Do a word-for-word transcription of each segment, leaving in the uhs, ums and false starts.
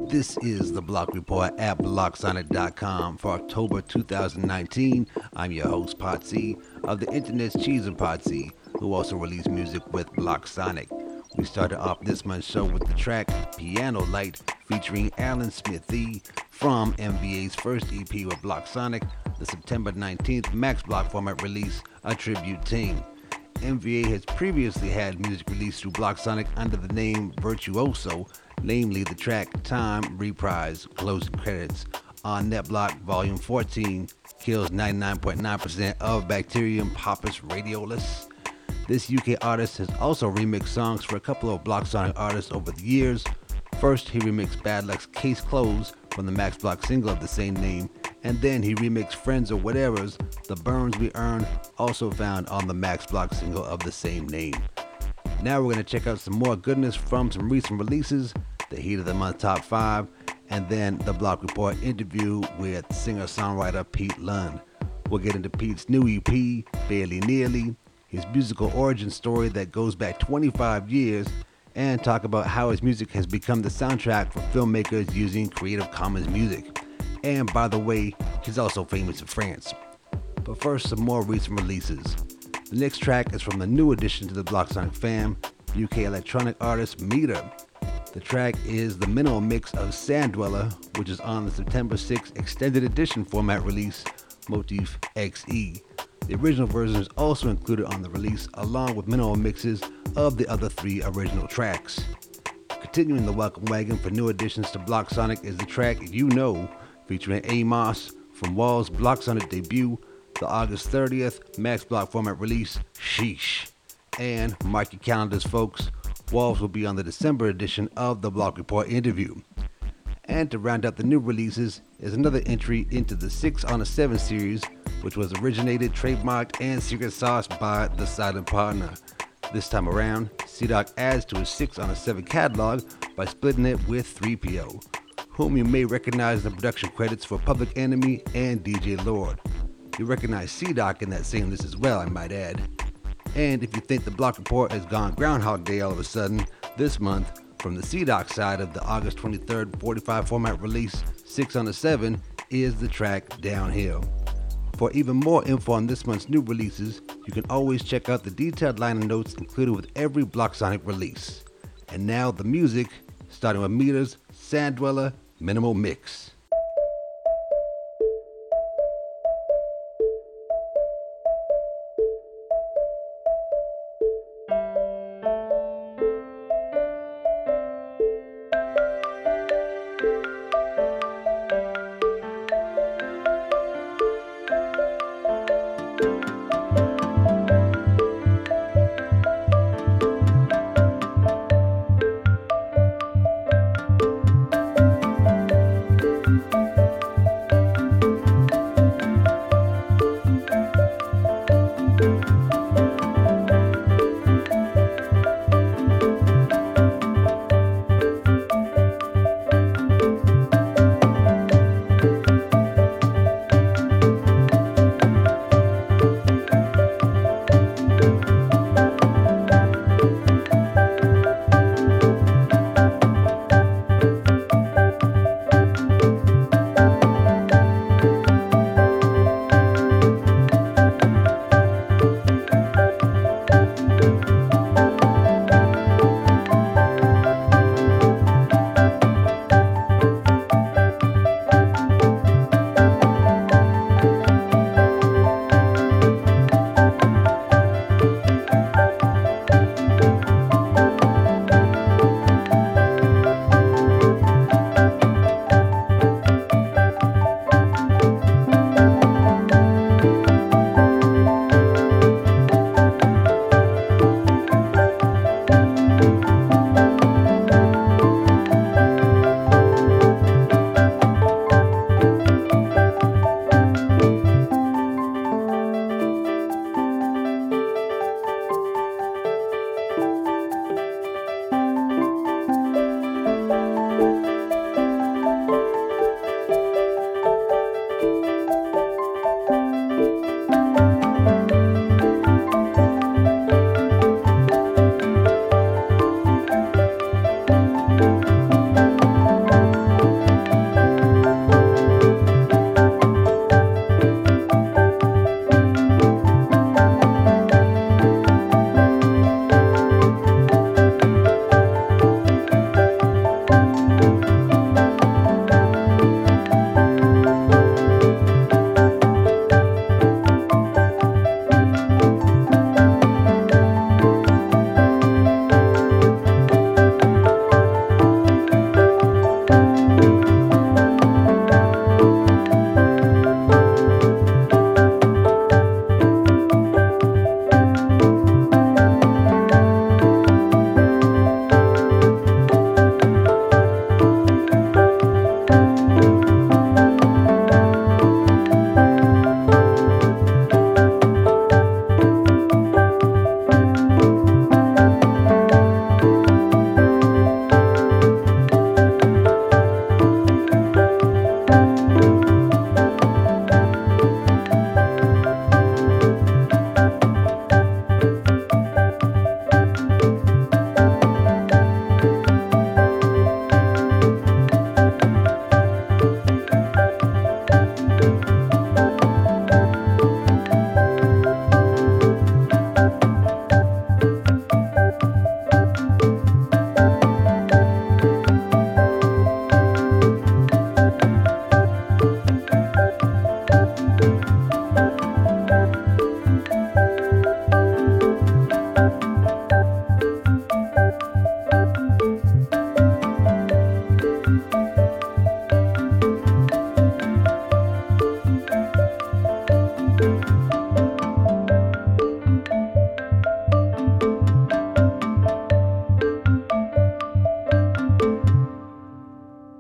This is the Block Report at block sonic dot com for October two thousand nineteen. I'm your host, Potsy, of the internet's Cheese and Potsy, who also released music with Block Sonic. We started off this month's show with the track Piano Light featuring Alan Smithy from M V A's first E P with Block Sonic, the September nineteenth Max Block format release, A Tribute Team. M V A has previously had music released through Block Sonic under the name Virtuoso, namely the track Time Reprise, closing credits on NetBlock Volume fourteen, kills ninety-nine point nine percent of Bacterium Papus radiolus. This U K artist has also remixed songs for a couple of Block Sonic artists over the years. First, he remixed Bad Luck's Case Closed from the Max Block single of the same name, and then he remixed Friends or Whatever's The Burns We Earn, also found on the Max Block single of the same name. Now we're going to check out some more goodness from some recent releases, the Heat of the Month Top five, and then the Block Report interview with singer-songwriter Pete Lund. We'll get into Pete's new E P, Barely Nearly, his musical origin story that goes back twenty-five years, and talk about how his music has become the soundtrack for filmmakers using Creative Commons music. And by the way, he's also famous in France. But first, some more recent releases. The next track is from the new addition to the Block Sonic fam, U K electronic artist Meter. The track is the minimal mix of Sand Dweller, which is on the September sixth extended edition format release, Motif X E. The original version is also included on the release, along with minimal mixes of the other three original tracks. Continuing the welcome wagon for new additions to Block Sonic is the track You Know, featuring Amos from Wall's Block Sonic debut, the August thirtieth Max Block format release, Sheesh. And mark your calendars, folks, Walls will be on the December edition of the Block Report interview. And to round out the new releases is another entry into the six on a seven series, which was originated, trademarked, and secret sauced by The Silent Partner. This time around, C-Doc adds to his six on a seven catalog by splitting it with three P O, whom you may recognize in the production credits for Public Enemy and D J Lord. You recognize C-Doc in that same list as well, I might add. And if you think the Block Report has gone Groundhog Day all of a sudden, this month, from the C-Doc side of the August twenty-third forty-five format release, six on a seven, is the track Downhill. For even more info on this month's new releases, you can always check out the detailed liner notes included with every Block Sonic release. And now the music, starting with Meter's Sand Dweller Minimal Mix.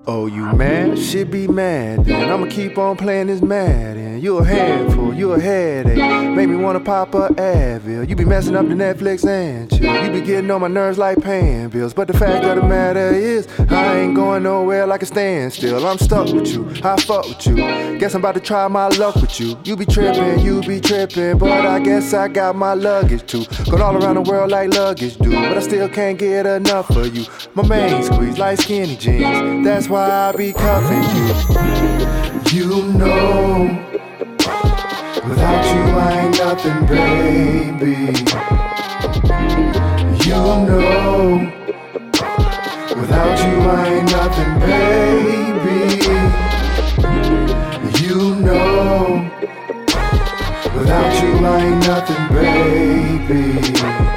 Oh, you mad? Should be mad then. I'ma keep on playing this mad and you a handful, you a headache. Make me wanna pop a Advil. You be messing up the Netflix and chill. You be getting on my nerves like paying bills. But the fact of the matter is, I ain't going nowhere like a standstill. I'm stuck with you, I fuck with you. Guess I'm about to try my luck with you. You be tripping, you be tripping, but I guess I got my luggage too. Going all around the world like luggage do, but I still can't get enough of you. My main squeeze like skinny jeans. That's why I be cuffing you. You know, without you I ain't nothing, baby. You know, without you I ain't nothing, baby. You know, without you I ain't nothing, baby.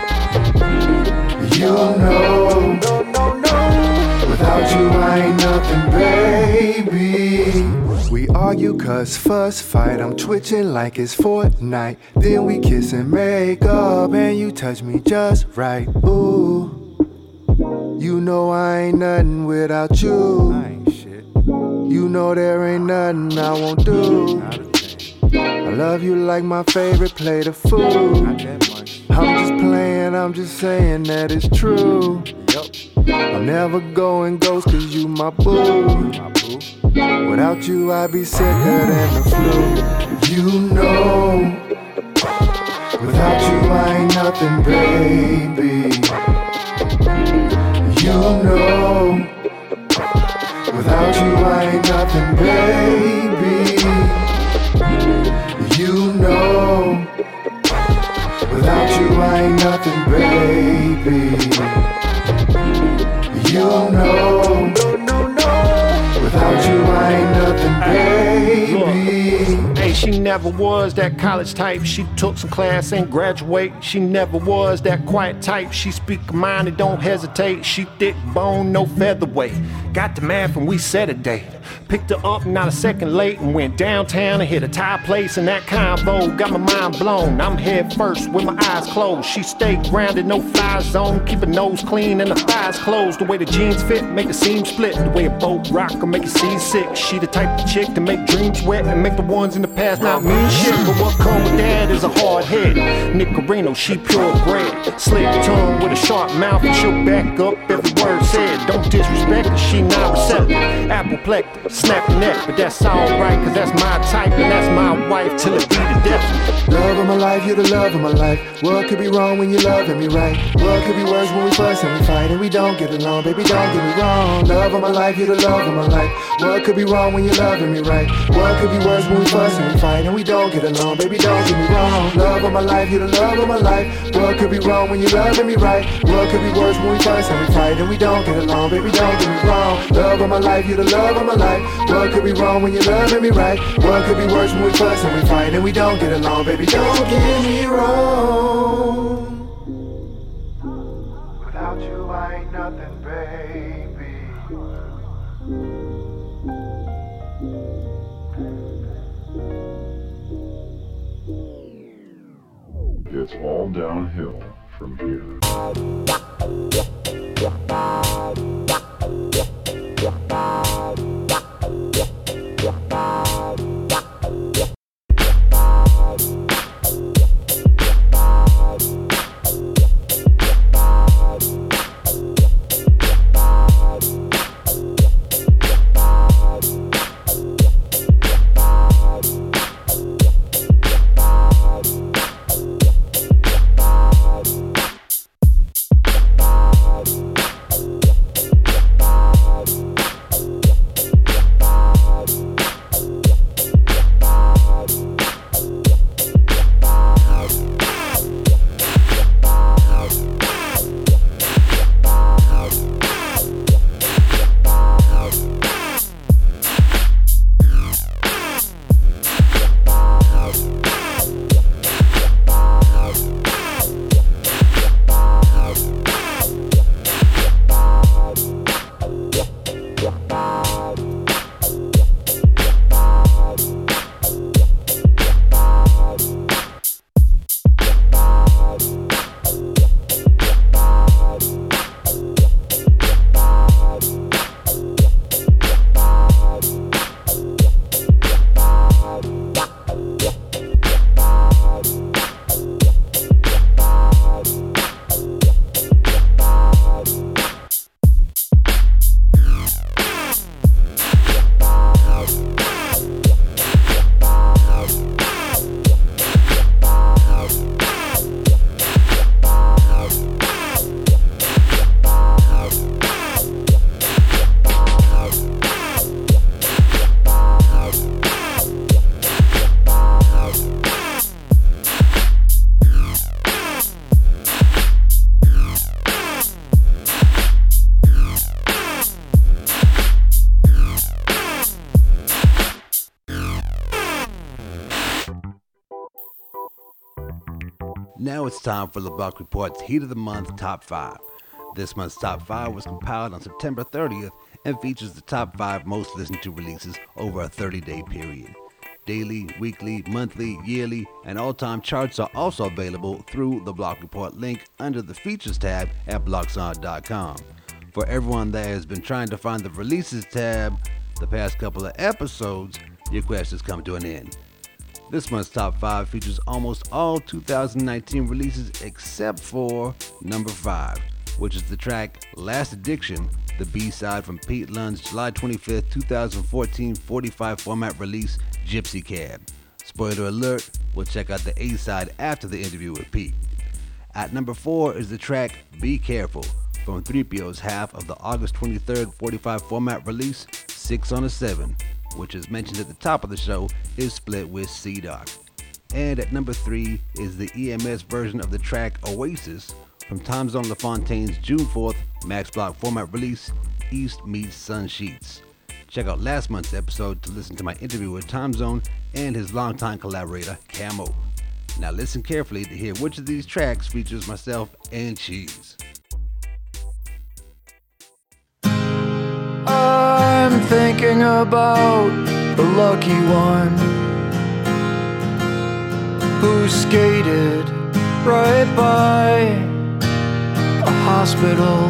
You know, no, no, no. Without you I ain't nothing, baby. We argue cause fuss fight, I'm twitching like it's Fortnite. Then we kiss and make up and you touch me just right. Ooh, you know I ain't nothing without you. I ain't shit. You know there ain't nothing I won't do. I love you like my favorite plate of food. I'm just playing, I'm just saying that it's true. I'm never going ghost cause you my boo. Without you I'd be sicker than the flu. You know, without you I ain't nothing, baby. You know, without you I ain't nothing, baby. You know, without you I ain't nothing, baby. You know, no, no, no. Without you I ain't nothing, baby. Look, hey, she never was that college type. She took some class and graduate. She never was that quiet type. She speak her mind and don't hesitate. She thick bone, no featherweight. Got the math and we set a date. Picked her up not a second late and went downtown and hit a Thai place in that convo. Got my mind blown, I'm head first with my eyes closed. She stayed grounded, no fire zone. Keep her nose clean and her thighs closed. The way the jeans fit, make the seam split. The way a boat rock will make you seasick. She the type of chick to make dreams wet and make the ones in the past not mean shit. But what come with that is a hard head. Nicarino, she purebred. Slick tongue with a sharp mouth and she'll back up every word said. Don't disrespect her, she not receptive. Apoplectic, snap the neck, but that's alright, cause that's my type and that's my wife till it be the death. Love of my life, you're the love of my life. What could be wrong when you're loving me right? What could be worse when we fuss and we fight and we don't get along? Baby, don't get me wrong. Love of my life, you're the love of my life. What could be wrong when you're loving me right? What could be worse when we fuss and we fight and we don't get along? Baby, don't get me wrong. Love of my life, you're the love of my life. What could be wrong when you're loving me right? What could be worse when we fuss and we fight and we don't get along? Baby, don't get me wrong. Love of my life, you're the love of my life. What could be wrong when you're loving me right? What could be worse when we fuss and we fight and we don't get along? Baby, don't get me wrong. Without you I ain't nothing, baby. It's all downhill from here. Now it's time for the Block Report's Heat of the Month Top five. This month's Top five was compiled on September thirtieth and features the top five most listened to releases over a thirty-day period. Daily, weekly, monthly, yearly, and all-time charts are also available through the Block Report link under the Features tab at blockson dot com. For everyone that has been trying to find the Releases tab the past couple of episodes, your quest has come to an end. This month's Top five features almost all two thousand nineteen releases except for number five, which is the track Last Addiction, the B-side from Pete Lund's July twenty-fifth, twenty fourteen forty-five format release, Gypsy Cab. Spoiler alert, we'll check out the A-side after the interview with Pete. At number four is the track Be Careful from three P O's half of the August twenty-third forty-five format release, Six on a Seven, which as mentioned at the top of the show is split with C-Doc. And at number three is the E M S version of the track Oasis from Time Zone LaFontaine's June fourth Max Block format release, East Meets Sun Sheets. Check out last month's episode to listen to my interview with Time Zone and his longtime collaborator, Camo. Now listen carefully to hear which of these tracks features myself and Cheese. I'm thinking about the lucky one who skated right by a hospital.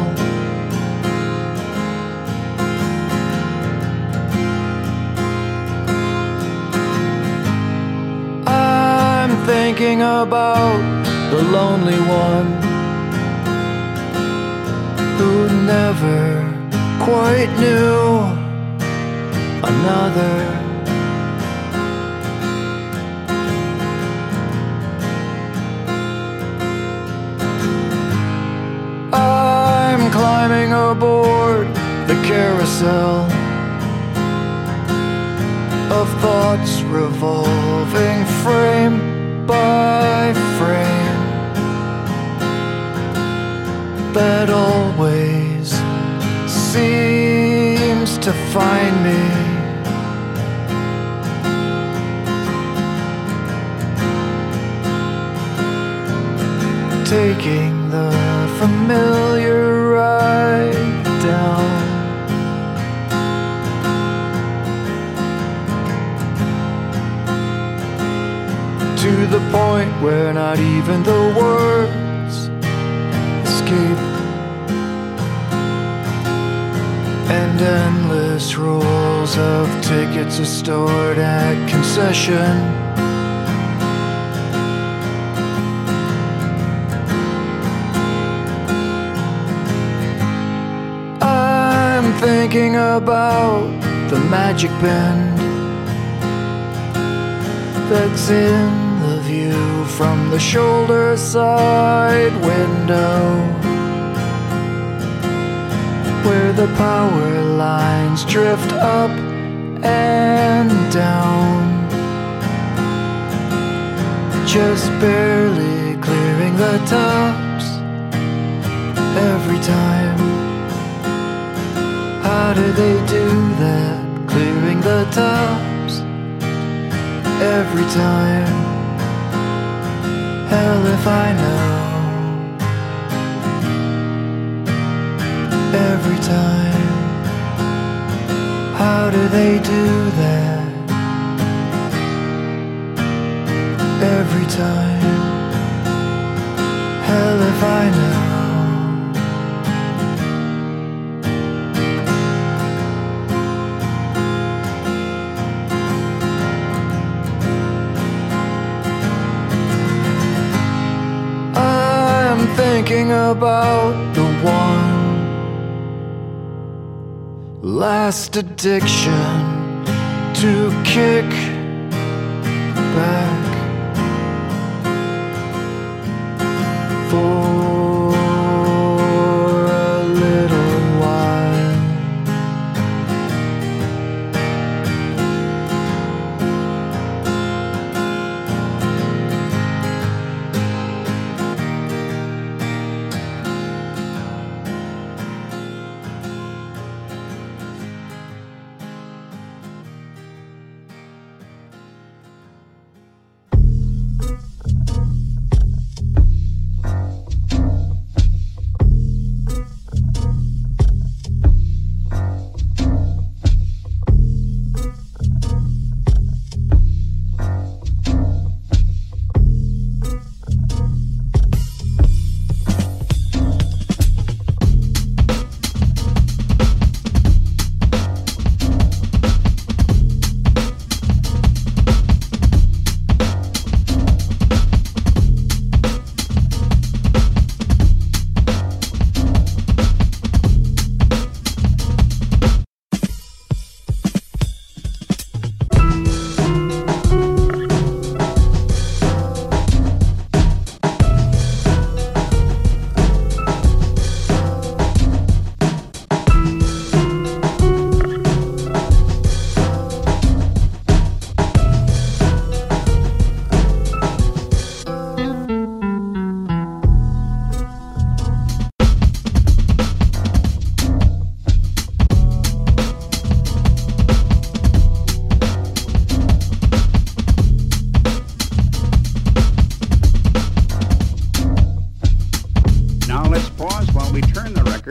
I'm thinking about the lonely one who never quite knew another. I'm climbing aboard the carousel of thoughts revolving frame by frame that always seems to find me. Taking the familiar ride down to the point where not even the words escape, and endless rolls of tickets are stored at concession. I'm thinking about the magic bend that's in the view from the shoulder side window, where the power lines drift up and down, just barely clearing the tops every time. How do they do that, clearing the tops every time? Hell if I know. Every time. How do they do that? Every time. Hell if I know. I'm thinking about the one last addiction to kick back for a little while.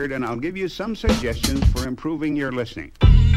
record, and I'll give you some suggestions for improving your listening.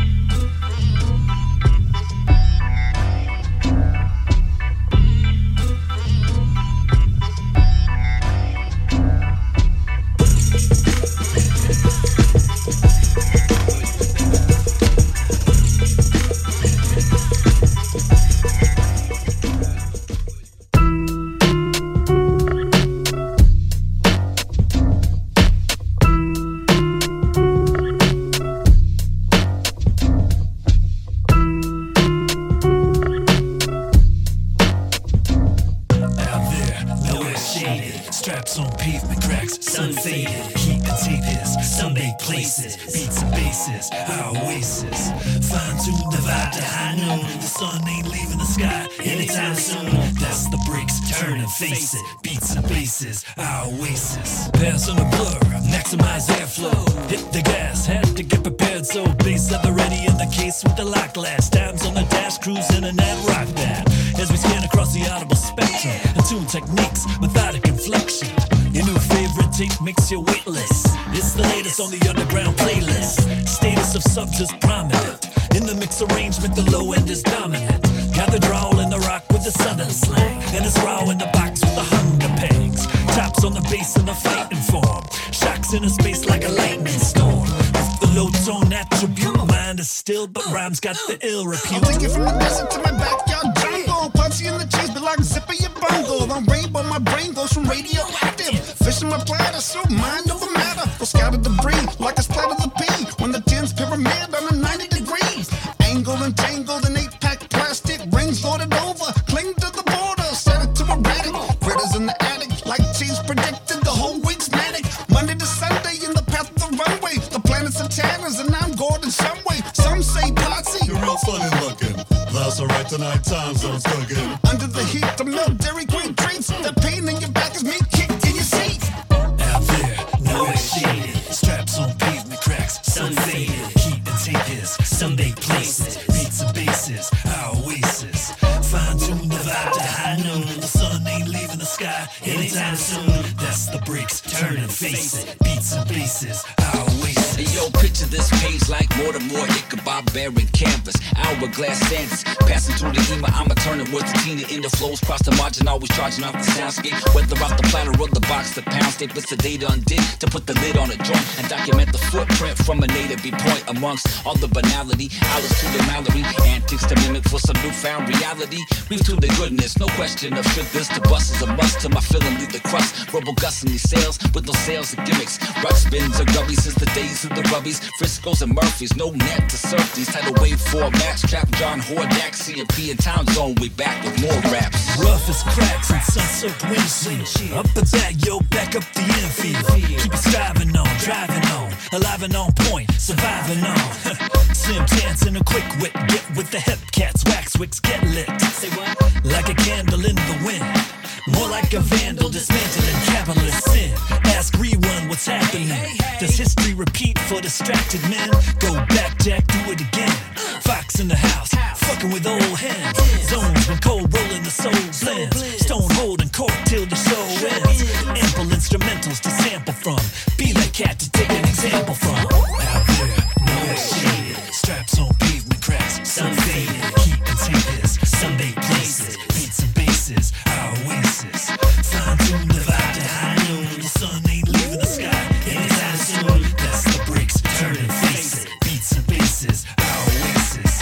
Face it, beats and bases, our oasis. Pass on the blur, maximize airflow. Hit the gas, had to get prepared, so bass at the ready in the case with the lock last. Times on the dash, cruising and that rock that. As we scan across the audible spectrum, attune techniques, methodic inflection. Your new favorite tape makes you weightless. It's the latest on the underground playlist. Status of subs is prominent. In the mix arrangement, the low end is dominant. Got the drawl and the rock with the southern slang. And it's raw in the box with the hunger pegs. Tops on the bass in the fighting form. Shocks in a space like a lightning storm. With the low tone attribute, mind is still, but rhymes got the ill repute. I'll take it from the desert to my backyard jungle. Punchy in the cheese, be like zipper your bungle. On rainbow, my brain goes from radioactive. Fish in my platter, so mind over matter. Go scatter debris like a splat of the pea. When the tin's pyramid on a ninety degrees. Angled and tangled in eight-pack plastic. Rings loaded over, cling to the border. Set it to erratic. Critters in the attic, like cheese predicted. The whole week's manic. Monday to Sunday in the path of the runway. The planets are tanners and I'm Gordon Shumway. Some say Potsy. You're real funny looking. That's alright tonight, time zone's cooking. Under the heat, the milk, Dairy Queen treats. That pain in your back is me kicked in your seat. Out there, nowhere shaded. Straps on pavement cracks, sun faded. Heat and tape is, Sunday places. Beats and bases, our oasis. Fine tune the vibe to high noon. The sun ain't leaving the sky anytime soon. That's the bricks, turn and face it. Beats and bases, our oasis. Hey yo, picture this page like Mortimer, Ichabod, Baron canvas, hourglass Sanders. Passing through the Ema, I'ma turn it words to Tina in the flows. Cross the margin, always charging off the soundscape. Whether off the platter or the box, the pound staple, it's the data undid to put the lid on a joint and document the footprint from a native point amongst all the banality. Alice to the Mallory, antics to mimic for some newfound reality. We've to the goodness, no question of should this. The bus is a must to my feeling, leave the crust. Robo Gus in these sales with no sales and gimmicks. Rock spins are gubby since the days of the rubbies. Frisco's and Murphys, no net to surf these. Tidal wave four match trap, John Hordak, C and P and Town Zone. We back with more raps. Rough as cracks and sun-soaked windshield. Up and back, yo, back up the infield. Keep it striving on, driving on, alive and on point, surviving on. Slim chance in a quick wit, get with the hep cats, wax wicks, get lit. Say what? Like a candle in the wind. More like a vandal dismantling capitalist sin. Ask rerun what's happening. Does history repeat for distracted men? Go back, Jack, do it again. Fox in the house, fucking with old hands. Zones when cold rolling the soul blends. Stone holding court till the show ends. Ample instrumentals to sample from. Be that cat to take an example from. Out there, no shaded. Straps on pavement cracks, sun faded. Heat and tape is, Sunday places. Beats and bases, our oasis. Fine tune the vibe to high noon. The sun ain't leaving the sky anytime soon. That's the bricks, turn and face it. Beats and bases, our oasis.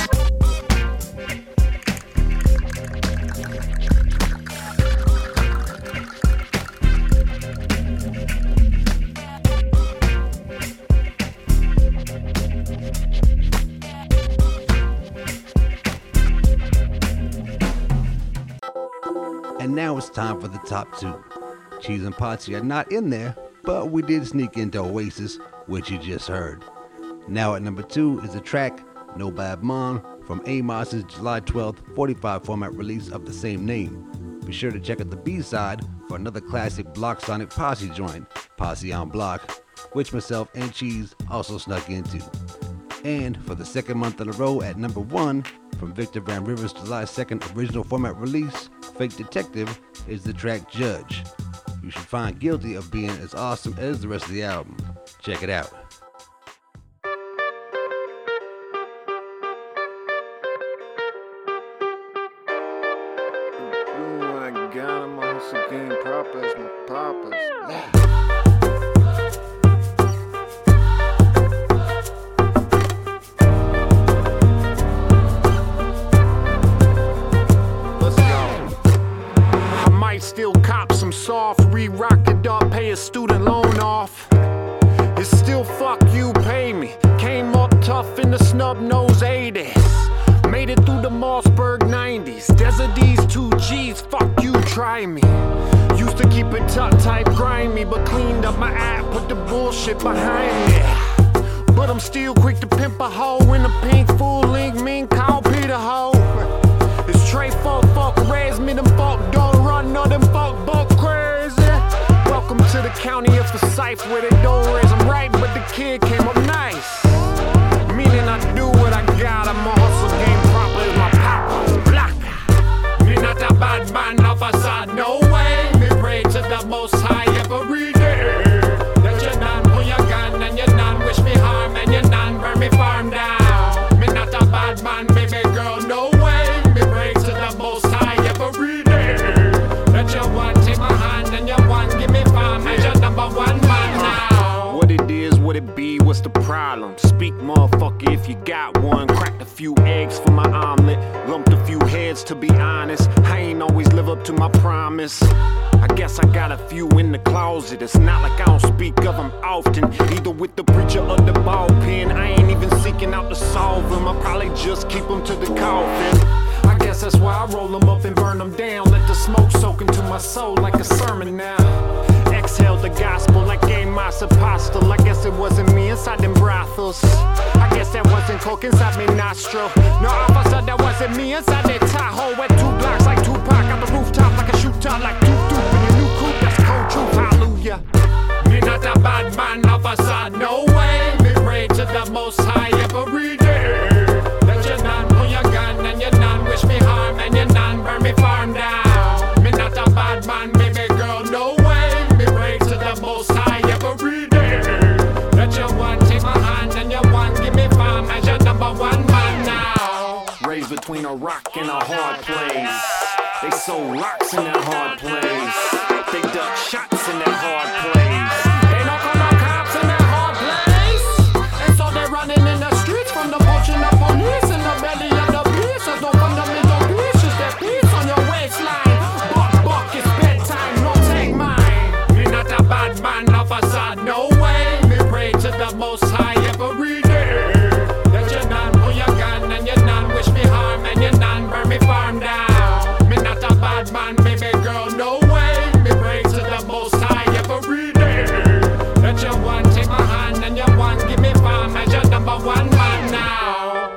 And now it's time for the top two. Cheese and Potsy are not in there, but we did sneak into Oasis, which you just heard. Now at number two is the track No Bad Mon from Amos's July twelfth forty-five format release of the same name. Be sure to check out the B-side for another classic Block Sonic Posse joint, Posse on Block, which myself and Cheese also snuck into. And for the second month in a row at number one, from Victor Van Rivers' July second original format release, Fake Detective, is the track Judge. You should find Guilty of being as awesome as the rest of the album. Check it out. Still cop some soft, re-rock it up, pay a student loan off. It's still fuck you, pay me. Came up tough in the snub nose eighties. Made it through the Mossberg nineties. Desert D's two G's, fuck you, try me. Used to keep it tuck tight, grimy, but cleaned up my act, put the bullshit behind me. But I'm still quick to pimp a hoe in a pink full link, mean call Peter hoe. It's straight fuck, fuck, raise me them fuck, don't run, no them fuck, buck crazy. Welcome to the county of Forsyth where they don't raise them right, but the kid came up nice. Meaning I do what I got, I'm a hustle game proper as my papa. Black. Me not a bad man of a side, no way. Me pray to the most high every day. That you none pull your gun and you none wish me harm and you none burn me farm down. Me not a bad man, baby girl, no way. Me pray to the most high every day. That you want take my hand and you want give me farm as your number one man now. What it is, what it be, what's the problem? Speak motherfucker if you got one. Cracked a few eggs for my omelet. Lumped a few heads to be honest. I ain't always live up to my promise. I guess I got a few in the closet. It's not like I don't speak of them often. Either with the preacher or the ball pen. I ain't even seeking out to solve them. I probably just keep them to the coffin. I guess that's why I roll them up and burn them down. Let the smoke soak into my soul like a sermon now. Exhale the gospel like a mass apostle. I guess it wasn't me inside them brothels. I guess that wasn't coke inside me nostril. No officer, that wasn't me inside that Tahoe. At two blocks like Tupac, out the rooftop like a shooter, like Duke Duke. When you new coupe, that's cold truth, hallelujah. Me not a bad man, officer, no way. Me pray to the most high every day. That you none pull your gun and you none wish me harm and you none burn me farm down. Me not a bad man, baby girl, no way. Me pray to the most high every day. That you want take my hand and you want give me farm as your number one man now. Raised between a rock and a hard place. They sold rocks in that hard place. They duck shots in that hard place. They don't call no cops in that hard place. And so they're running in the streets from the bush and the police in the belly of the beast. So don't fundamental peace, just that peace on your waistline. Buck, buck, it's bedtime, no take mine. Me not a bad man, officer, no way. Me pray to the most high every day. That you none pull your gun and you none wish me harm and you none burn me farm down. Me not a bad man, baby girl, no way. Me pray to the most high every day. That you want take my hand and you want give me farm as your number one man now.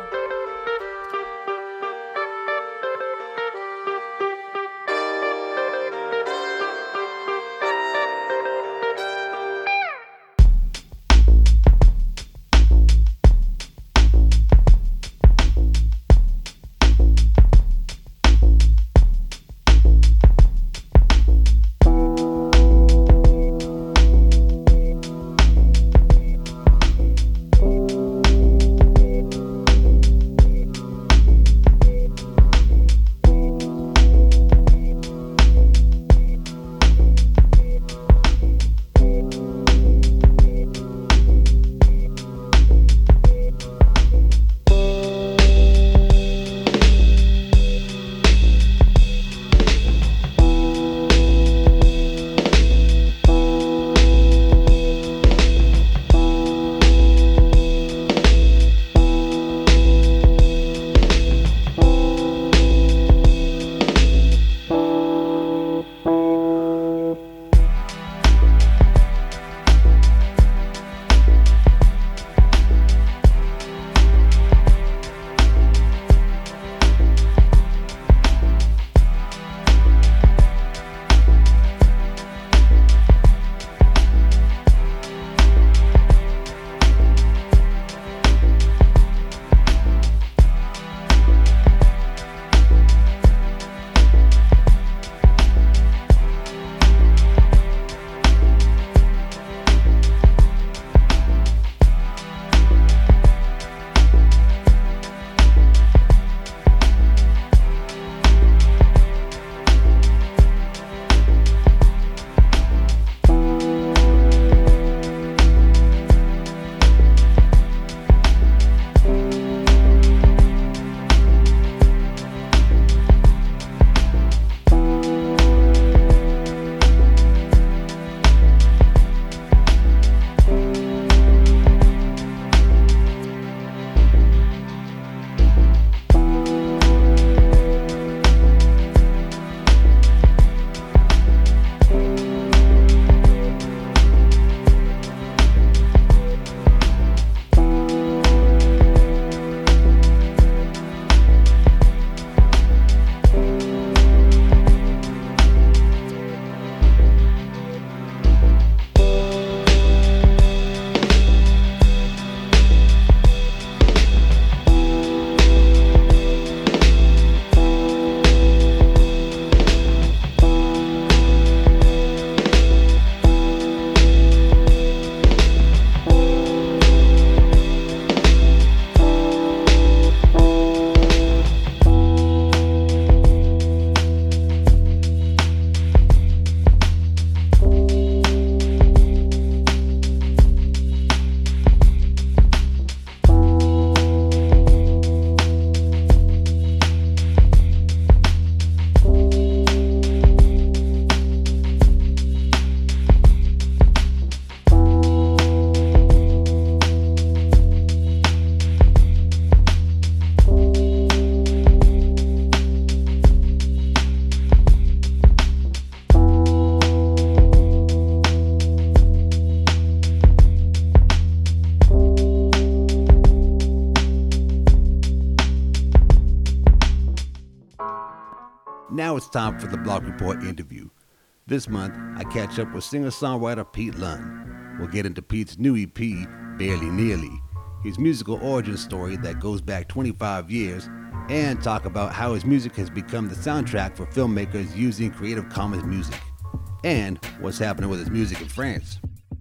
Now it's time for the Block Report interview. This month, I catch up with singer-songwriter Pete Lund. We'll get into Pete's new E P, Barely Nearly, his musical origin story that goes back twenty-five years, and talk about how his music has become the soundtrack for filmmakers using Creative Commons music, and what's happening with his music in France.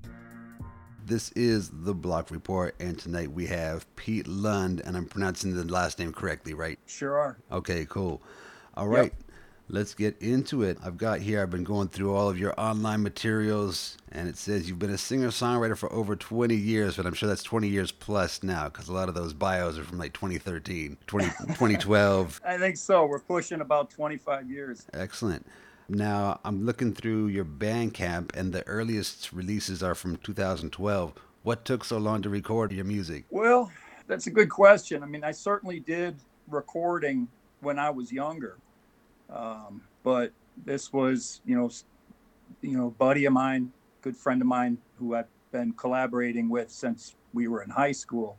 This is the Block Report, and tonight we have Pete Lund, and I'm pronouncing the last name correctly, right? Sure are. Okay, cool. All right. Yep. Let's get into it. I've got here, I've been going through all of your online materials, and it says you've been a singer-songwriter for over twenty years, but I'm sure that's twenty years plus now, because a lot of those bios are from like twenty thirteen, twenty, twenty twelve. I think so. We're pushing about twenty-five years. Excellent. Now, I'm looking through your Bandcamp, and the earliest releases are from two thousand twelve. What took so long to record your music? Well, that's a good question. I mean, I certainly did recording when I was younger. Um, but this was, you know, you know, buddy of mine, good friend of mine who I've been collaborating with since we were in high school.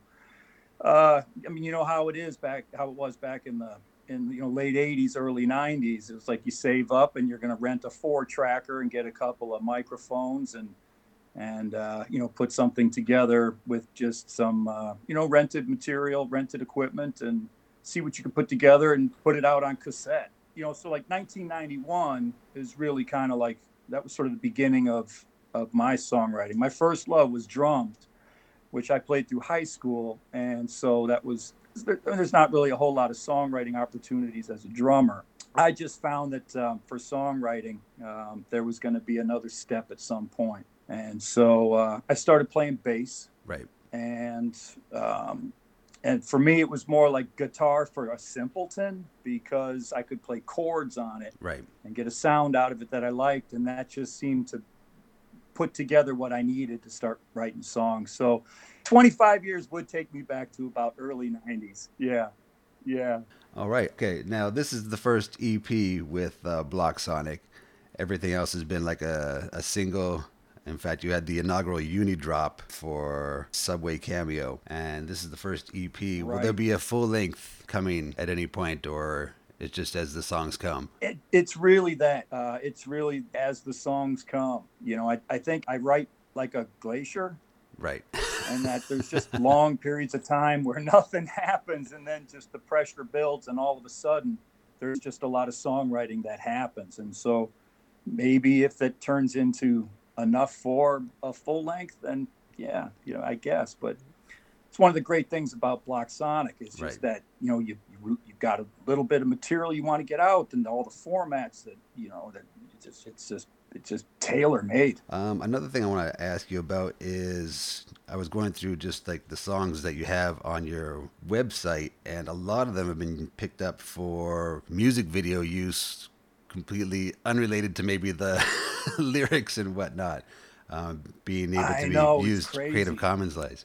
Uh, I mean, you know how it is back, how it was back in the, in, you know, late eighties, early nineties. It was like you save up and you're going to rent a four tracker and get a couple of microphones and, and, uh, you know, put something together with just some, uh, you know, rented material, rented equipment, and see what you can put together and put it out on cassette. You know, so like nineteen ninety-one is really kind of like, that was sort of the beginning of, of my songwriting. My first love was drums, which I played through high school. And so that was, there's not really a whole lot of songwriting opportunities as a drummer. I just found that um, for songwriting, um, there was going to be another step at some point. And so uh, I started playing bass. Right. And, um, And for me, it was more like guitar for a simpleton, because I could play chords on it, right, and get a sound out of it that I liked. And that just seemed to put together what I needed to start writing songs. So twenty-five years would take me back to about early nineties. Yeah. Yeah. All right. Okay. Now, this is the first E P with uh, Block Sonic. Everything else has been like a, a single. In fact, you had the inaugural Uni Drop for Subway Cameo, and this is the first E P. Right. Will there be a full length coming at any point, or it's just as the songs come? It, it's really that. Uh, it's really as the songs come. You know, I, I think I write like a glacier. Right. And that there's just long periods of time where nothing happens, and then just the pressure builds, and all of a sudden there's just a lot of songwriting that happens. And so maybe if it turns into enough for a full length, then yeah, you know, I guess. But it's one of the great things about Block Sonic is just right. that, you know, you, you you've got a little bit of material you want to get out, and all the formats that, you know, that it's just it's just it's just tailor made. Um, another thing I want to ask you about is I was going through just like the songs that you have on your website, and a lot of them have been picked up for music video use, completely unrelated to maybe the lyrics and whatnot, um, being able to I be know, used crazy. Creative Commons wise.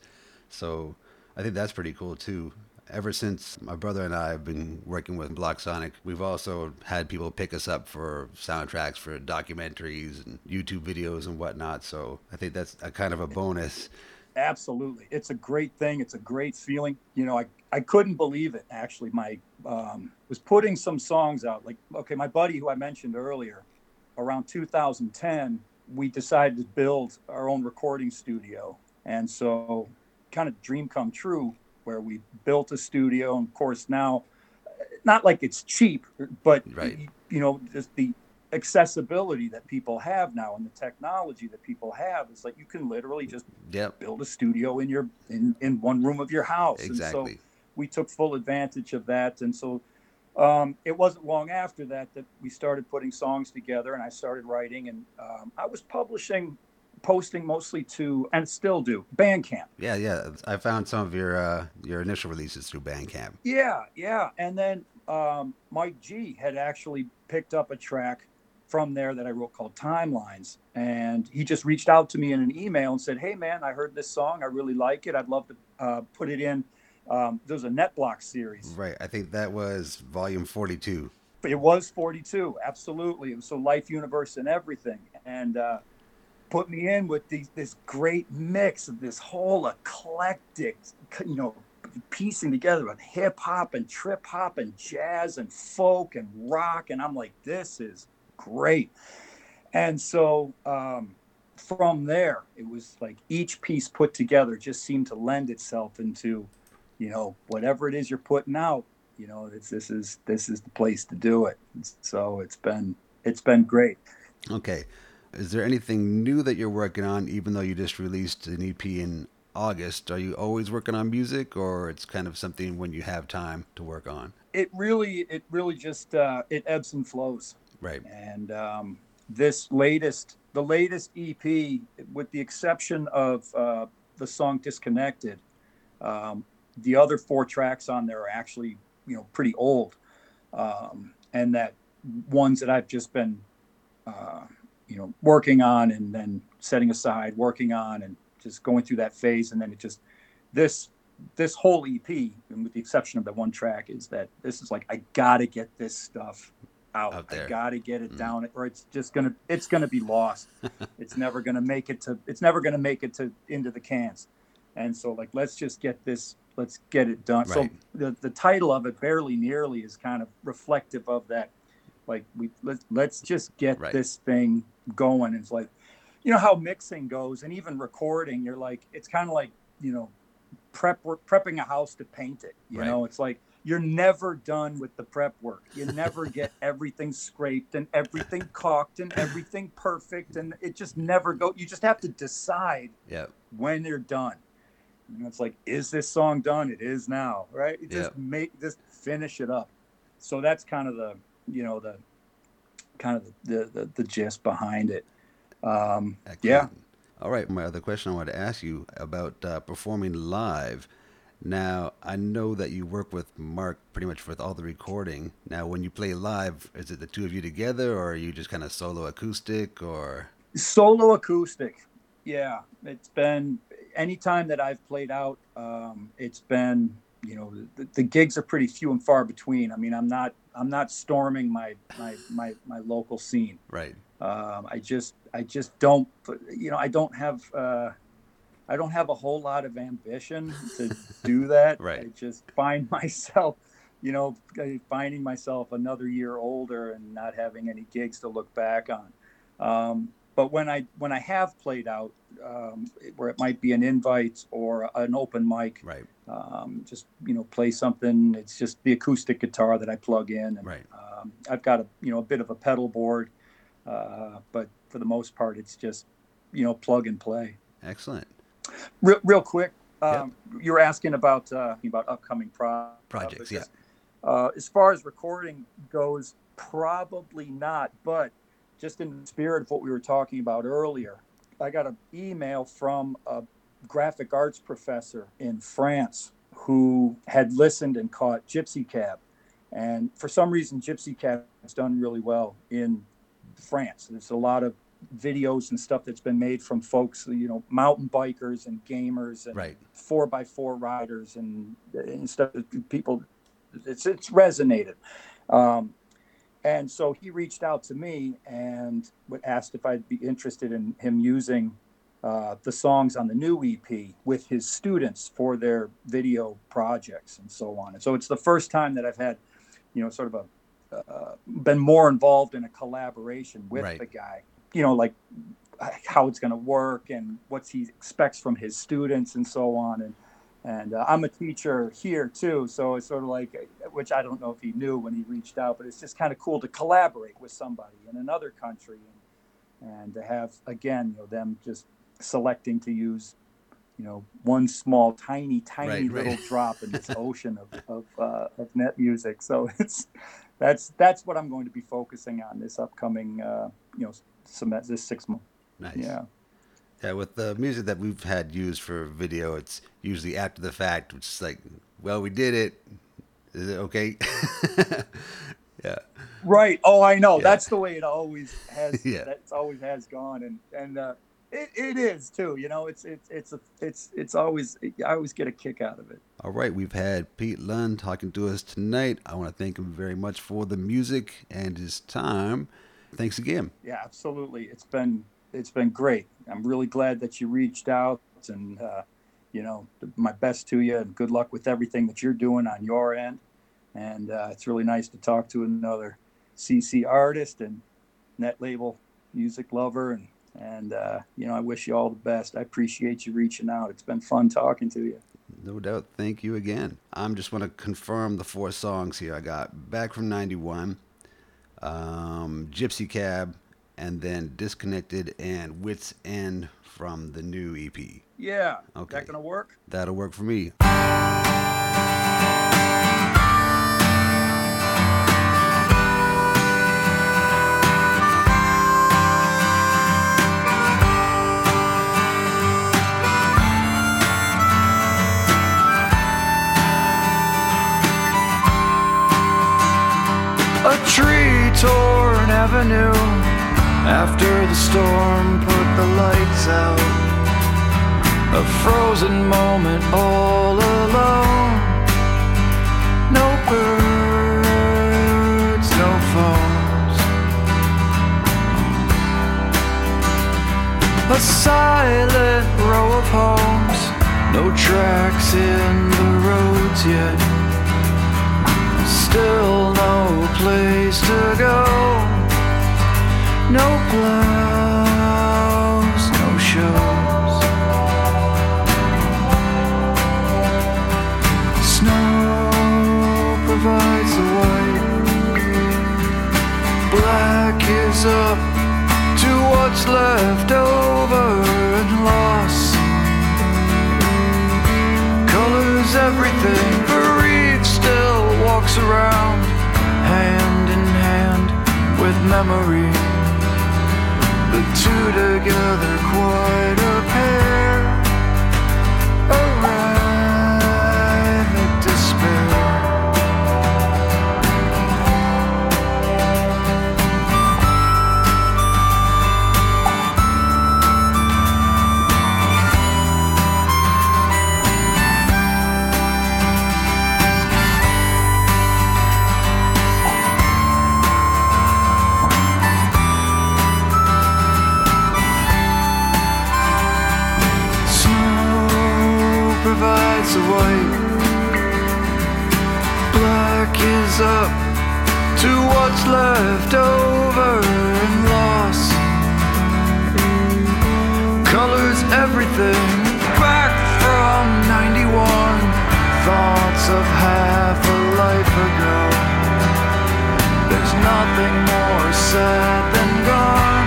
So I think that's pretty cool too. Ever since my brother and I have been working with Block Sonic, we've also had people pick us up for soundtracks for documentaries and YouTube videos and whatnot. So I think that's a kind of a bonus. Absolutely. It's a great thing. It's a great feeling. You know, I, I couldn't believe it, actually. My um, was putting some songs out. Like, okay, my buddy who I mentioned earlier, around two thousand ten, we decided to build our own recording studio. And so kind of dream come true, where we built a studio. And of course now, not like it's cheap, but, right. you, you know, just the accessibility that people have now and the technology that people have is like you can literally just yep. build a studio in your in, in one room of your house. Exactly. And so we took full advantage of that. And so um, it wasn't long after that that we started putting songs together, and I started writing, and um, I was publishing, posting mostly to, and still do, Bandcamp. Yeah, yeah. I found some of your uh, your initial releases through Bandcamp. Yeah, yeah. And then um, Mike G had actually picked up a track from there that I wrote called Timelines. And he just reached out to me in an email and said, hey man, I heard this song. I really like it. I'd love to uh, put it in. Um, there's a NetBlock series. Right. I think that was volume forty-two. It was forty-two. Absolutely. It was so Life, Universe, and Everything. And uh, put me in with these, this great mix of this whole eclectic, you know, piecing together with hip hop and trip hop and jazz and folk and rock. And I'm like, this is great. And so um, from there, it was like each piece put together just seemed to lend itself into, you know, whatever it is you're putting out, you know, it's, this is, this is the place to do it. So it's been, it's been great. Okay. Is there anything new that you're working on, even though you just released an E P in August? Are you always working on music, or it's kind of something when you have time to work on? It really, it really just, uh, it ebbs and flows. Right. And um, this latest, the latest E P, with the exception of uh, the song Disconnected, um, the other four tracks on there are actually, you know, pretty old. Um, and that ones that I've just been, uh, you know, working on and then setting aside, working on and just going through that phase. And then it just, this, this whole E P, and with the exception of the one track, is that this is like, I gotta get this stuff out. Out there. I gotta get it Mm. down, or it's just gonna, it's gonna be lost. It's never gonna make it to, it's never gonna make it to into the cans. And so like, let's just get this, let's get it done. So Right. the, the title of it, Barely Nearly, is kind of reflective of that. Like we let's let's just get Right. this thing going. It's like, you know how mixing goes, and even recording. You're like, it's kind of like, you know, prep work, prepping a house to paint it. You Right. know, it's like you're never done with the prep work. You never get everything scraped and everything caulked and everything perfect, and it just never go. You just have to decide Yeah. when you're done. And it's like, is this song done? It is now, right? You just Yep. make just finish it up. So that's kind of the, you know, the kind of the the, the gist behind it. Um, yeah. Excellent. All right. My other question I wanted to ask you about uh, performing live. Now, I know that you work with Mark pretty much with all the recording. Now, when you play live, is it the two of you together, or are you just kind of solo acoustic, or? Solo acoustic. Yeah. It's been, anytime that I've played out, um, it's been, you know, the, the gigs are pretty few and far between. I mean, I'm not, I'm not storming my, my, my, my local scene. Right. Um, I just, I just don't, you know, I don't have, uh, I don't have a whole lot of ambition to do that. Right. I just find myself, you know, finding myself another year older and not having any gigs to look back on. Um, but when I, when I have played out, um, where it might be an invite or an open mic, Right. um, just, you know, play something. It's just the acoustic guitar that I plug in. And, Right. um, I've got a, you know, a bit of a pedal board, uh, but for the most part, it's just, you know, plug and play. Excellent. Real, real quick, um, you were asking about uh, about upcoming pro- Projects, yeah. Uh, as far as recording goes, probably not. But just in the spirit of what we were talking about earlier, I got an email from a graphic arts professor in France who had listened and caught Gypsy Cab. And for some reason, Gypsy Cab has done really well in France. There's a lot of videos and stuff that's been made from folks, you know, mountain bikers and gamers and Right. four by four riders and, and stuff. People, it's it's resonated. Um, and so he reached out to me and asked if I'd be interested in him using uh, the songs on the new E P with his students for their video projects and so on. And so it's the first time that I've had, you know, sort of a, uh, been more involved in a collaboration with Right. the guy. You know, like how it's going to work and what he expects from his students and so on. And and uh, I'm a teacher here too, so it's sort of like, which I don't know if he knew when he reached out, but it's just kind of cool to collaborate with somebody in another country and and to have, again, you know, them just selecting to use, you know, one small, tiny, tiny Right, right. little drop in this ocean of of, uh, of net music. So it's that's that's what I'm going to be focusing on this upcoming, uh, you know, sem- this six months. Nice. Yeah. Yeah, with the music that we've had used for video, it's usually after the fact, which is like, well, we did it. Is it okay? Yeah. Right. Oh, I know. Yeah. That's the way it always has. Yeah. That's always has gone, and and uh, it, it is too. You know, it's it's it's a, it's it's always. I always get a kick out of it. All right, we've had Pete Lund talking to us tonight. I want to thank him very much for the music and his time. Thanks again. Yeah, absolutely. It's been it's been great. I'm really glad that you reached out, and uh, you know, my best to you, and good luck with everything that you're doing on your end. And uh, it's really nice to talk to another C C artist and net label music lover. And, and uh, you know, I wish you all the best. I appreciate you reaching out. It's been fun talking to you. No doubt. Thank you again. I'm just want to confirm the four songs here I got. Back from ninety-one, um, Gypsy Cab, and then Disconnected and Wits End from the new E P. Yeah. Okay. That gonna work? That'll work for me. A tree-torn avenue. After the storm put the lights out. A frozen moment all alone. No birds, no phones. A silent row of homes. No tracks in the roads yet. Still no place to go. No plows, no shows. Snow provides the white. Black is up to what's left over and lost. Colors everything. Bereaved still walks around hand in hand with memory. The two together quite a pair arrive at despair. Provides the white. Black is up to what's left over and lost. Colors everything. Back from ninety-one. Thoughts of half a life ago. There's nothing more sad than gone.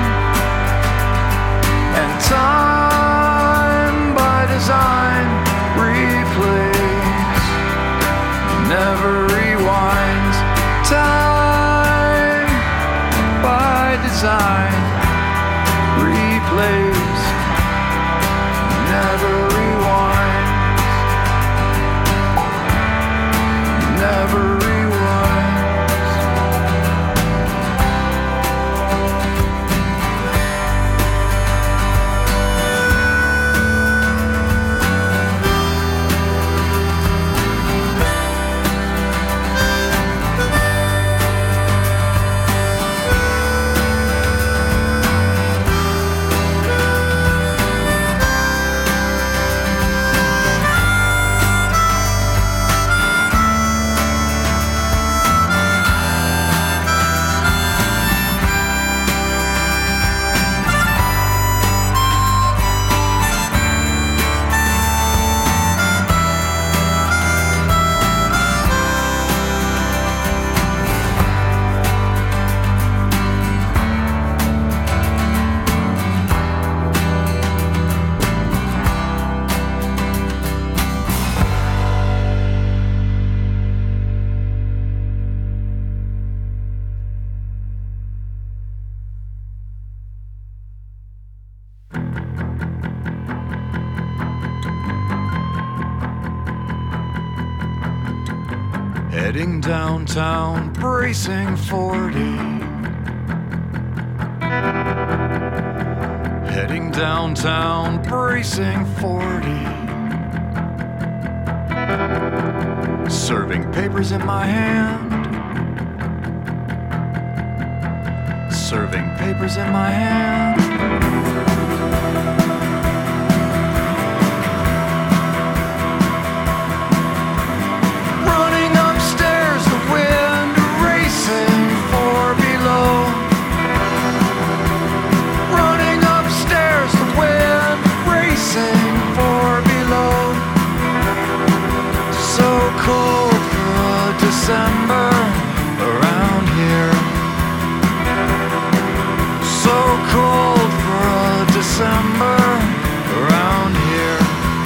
And time by design replays, never rewinds. Time by design replays, never rewinds, never rewinds. Heading downtown, bracing forty. Heading downtown, bracing forty. Serving papers in my hand. Serving papers in my hand. December around here. So cold for a December around here.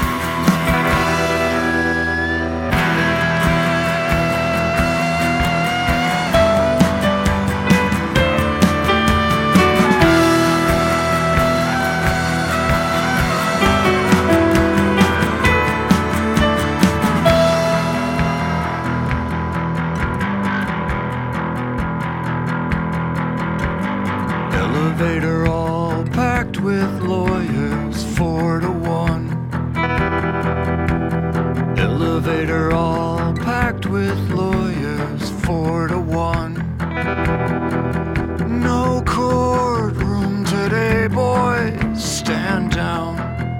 Elevator all packed with lawyers, four to one. Elevator all packed with lawyers, four to one. No courtroom today, boys, stand down.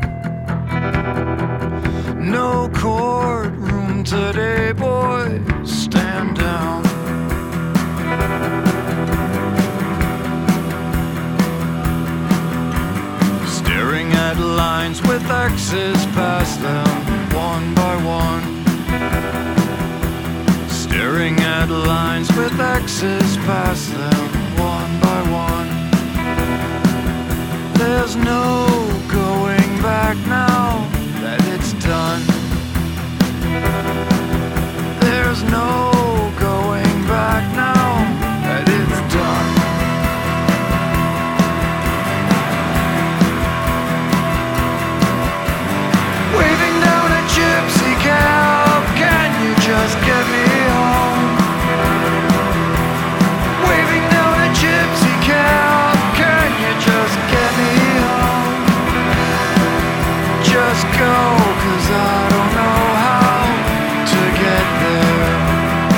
No courtroom today, boys, stand down. Staring at lines with X's past them, one by one. Staring at lines with X's past them, one by one. There's no going back now that it's done. There's no going back now that it's done. Waving down a gypsy cab, can you just get me home? Waving down a gypsy cab, can you just get me home? Just go, 'cause I don't know how to get there.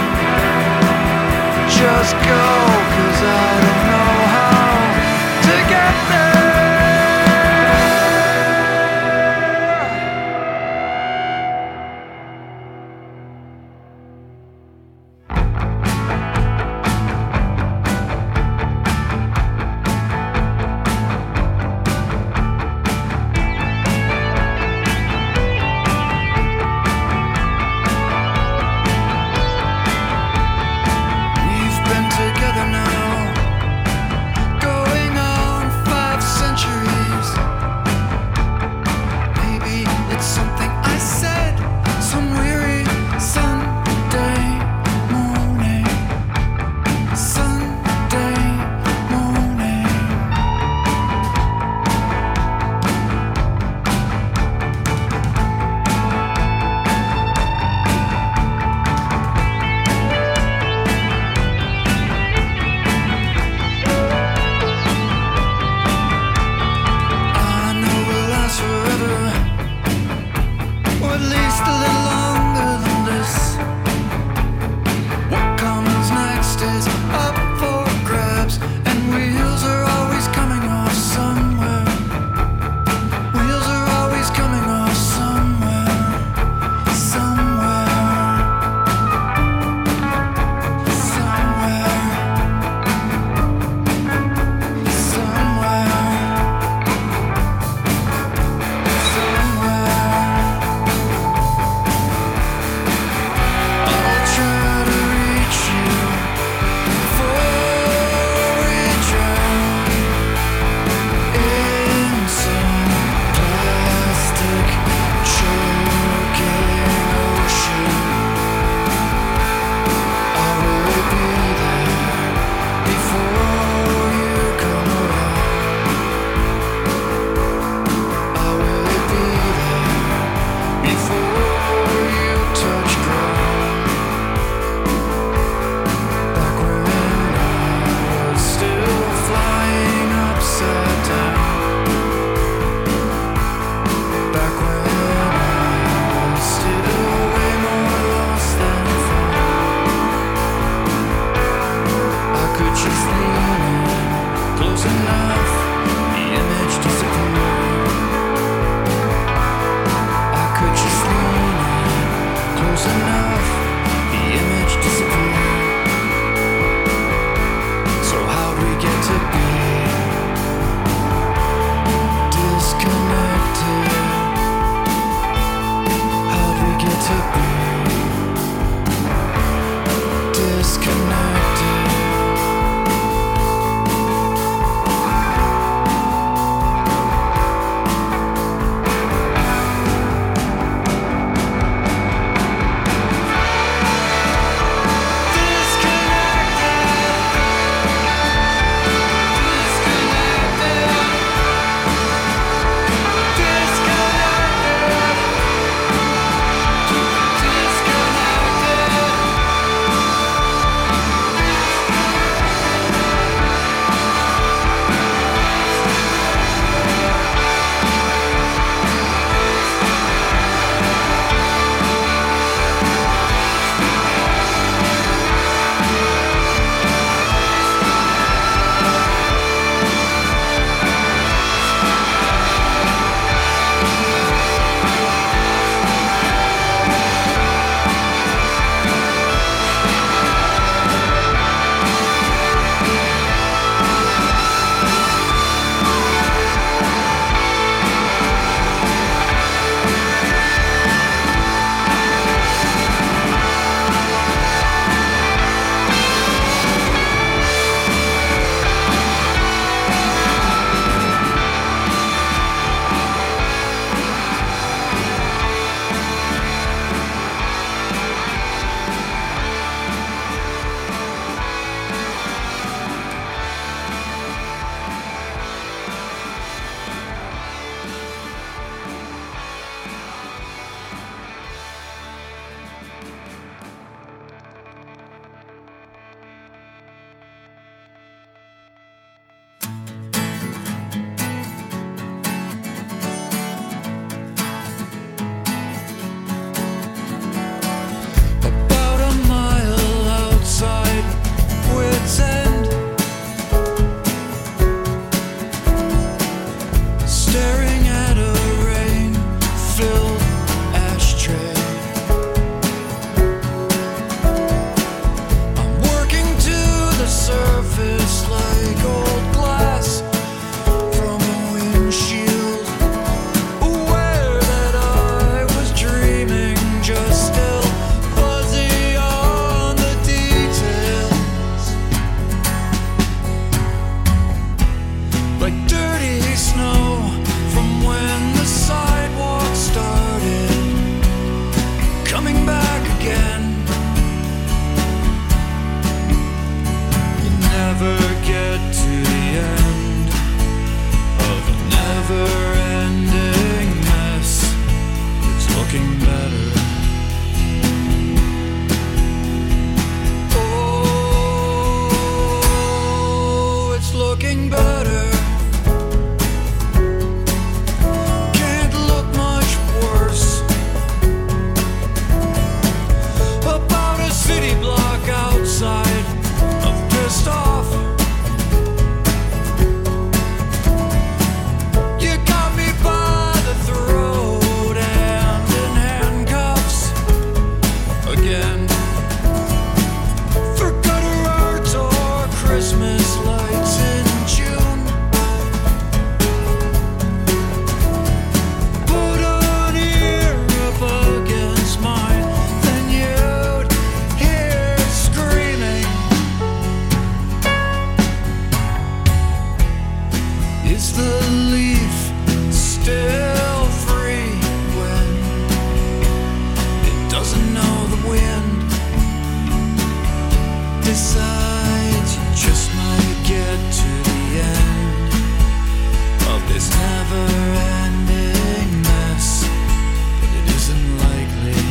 decides you just might get to the end of this never-ending mess, but it isn't likely.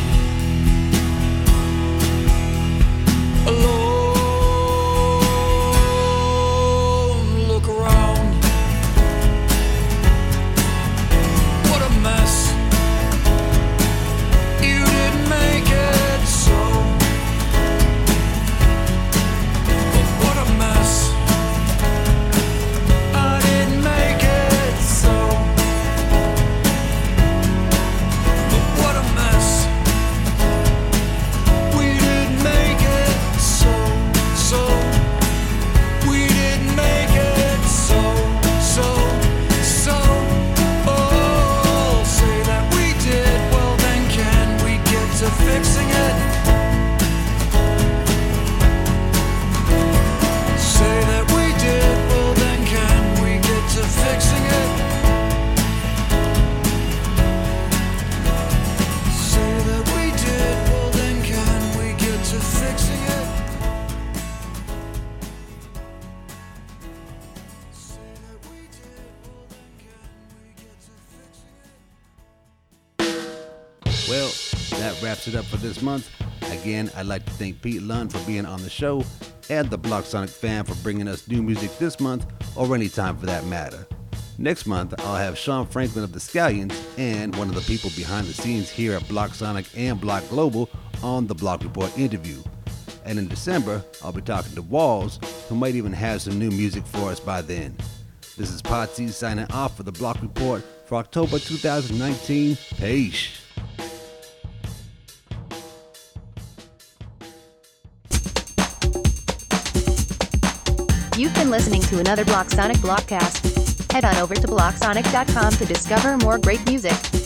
Alone, look around. What a mess. You didn't make it so. But what a mess. I didn't make it so. But what a mess. We didn't make it so, so. We didn't make it so, so, so. Oh, say that we did, well then can we get to fixing it? Say that we did, well then can we get to fixing it? Say that we did, well then can we get to fixing it? Say that we did, well then can we get to fixing it? Well, that wraps it up for this month. Again, I'd like to thank Pete Lund for being on the show and the Block Sonic fam for bringing us new music this month or any time for that matter. Next month, I'll have Sean Franklin of the Scallions and one of the people behind the scenes here at Block Sonic and Block Global on the Block Report interview. And in December, I'll be talking to Walls, who might even have some new music for us by then. This is Potsy signing off for the Block Report for October two thousand nineteen. Peace. You've been listening to another Block Sonic Blockcast. Head on over to block sonic dot com to discover more great music.